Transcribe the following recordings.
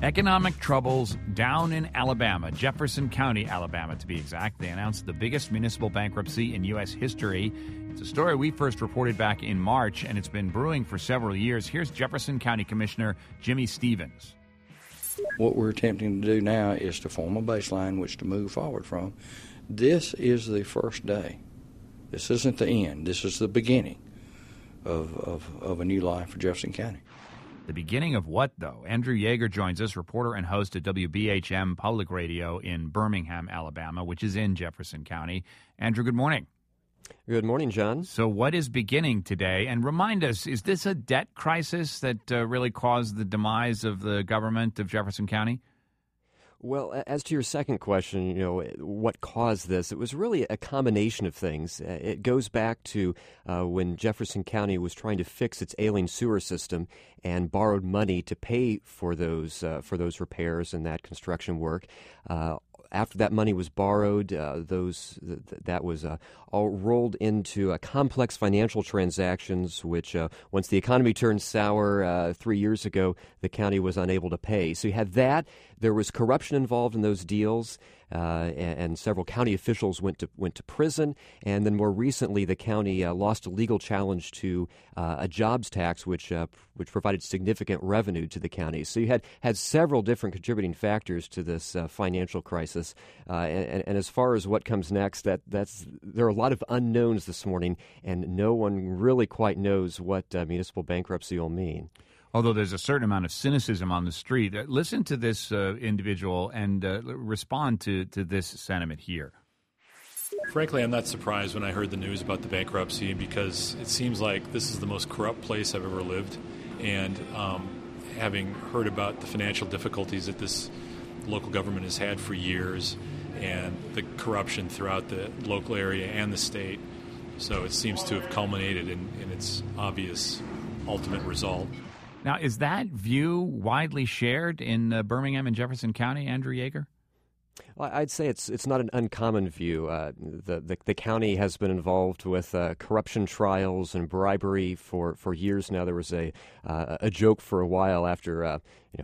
Economic troubles down in Alabama, Jefferson County, Alabama, to be exact. They announced the biggest municipal bankruptcy in U.S. history. It's a story we first reported back in March, and it's been brewing for several years. Here's Jefferson County Commissioner Jimmy Stevens. What we're attempting to do now is to form a baseline which to move forward from. This is the first day. This isn't the end. This is the beginning of a new life for Jefferson County. The beginning of what, though? Andrew Yeager joins us, reporter and host at WBHM Public Radio in Birmingham, Alabama, which is in Jefferson County. Andrew, good morning. Good morning, John. So what is beginning today? And remind us, is this a debt crisis that really caused the demise of the government of Jefferson County? Well, as to your second question, what caused this? It was really a combination of things. It goes back to when Jefferson County was trying to fix its ailing sewer system and borrowed money to pay for those repairs and that construction work. After that money was borrowed, that was all rolled into complex financial transactions, which once the economy turned sour 3 years ago, the county was unable to pay. So you had that. There was corruption involved in those deals, and several county officials went to prison. And then more recently, the county lost a legal challenge to a jobs tax, which provided significant revenue to the county. So you had several different contributing factors to this financial crisis. And as far as what comes next, there are a lot of unknowns this morning, and no one really quite knows what municipal bankruptcy will mean. Although there's a certain amount of cynicism on the street. Listen to this individual and respond to this sentiment here. Frankly, I'm not surprised when I heard the news about the bankruptcy because it seems like this is the most corrupt place I've ever lived. And having heard about the financial difficulties that this local government has had for years and the corruption throughout the local area and the state, so it seems to have culminated in its obvious ultimate result. Now, is that view widely shared in Birmingham and Jefferson County, Andrew Yeager? Well, I'd say it's not an uncommon view. The county has been involved with corruption trials and bribery for years now. There was a joke for a while after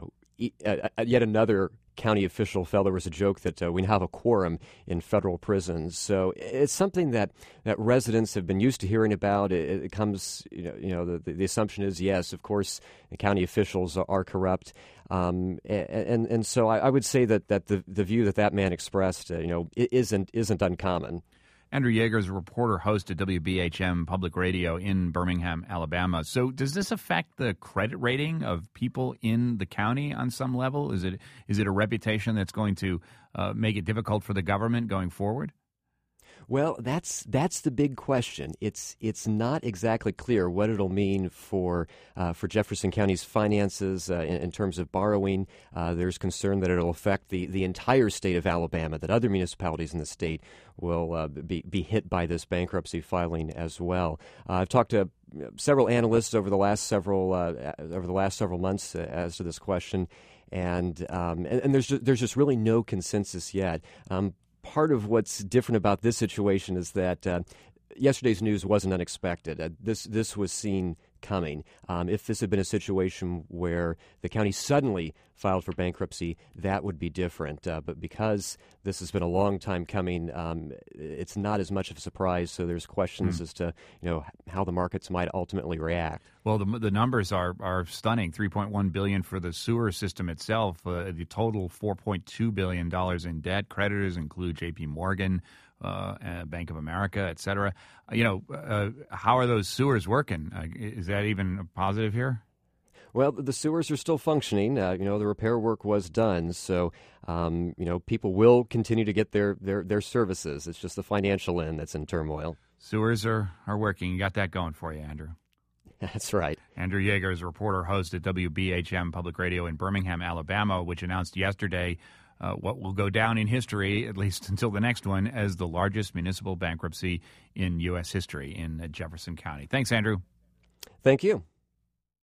yet another county official felt there was a joke that we now have a quorum in federal prisons. So it's something that residents have been used to hearing about. It comes, the assumption is, yes, of course, the county officials are corrupt. And so I would say that the view that man expressed, it isn't uncommon. Andrew Yeager is a reporter, host at WBHM Public Radio in Birmingham, Alabama. So does this affect the credit rating of people in the county on some level? Is it a reputation that's going to make it difficult for the government going forward? Well, that's the big question. It's not exactly clear what it'll mean for Jefferson County's finances in terms of borrowing. There's concern that it'll affect the entire state of Alabama, that other municipalities in the state will be hit by this bankruptcy filing as well. I've talked to several analysts over the last several months as to this question, and there's just really no consensus yet. Part of what's different about this situation is that yesterday's news wasn't unexpected. This was seen coming. If this had been a situation where the county suddenly filed for bankruptcy, that would be different. But because this has been a long time coming, it's not as much of a surprise. So there's questions as to how the markets might ultimately react. Well, the numbers are stunning. $3.1 billion for the sewer system itself. The total $4.2 billion in debt. Creditors include J.P. Morgan, Bank of America, et cetera. How are those sewers working? Is that even a positive here? Well, the sewers are still functioning. The repair work was done, so people will continue to get their services. It's just the financial end that's in turmoil. Sewers are working. You got that going for you, Andrew. That's right. Andrew Yeager is a reporter, host at WBHM Public Radio in Birmingham, Alabama, which announced yesterday what will go down in history, at least until the next one, as the largest municipal bankruptcy in U.S. history in Jefferson County. Thanks, Andrew. Thank you.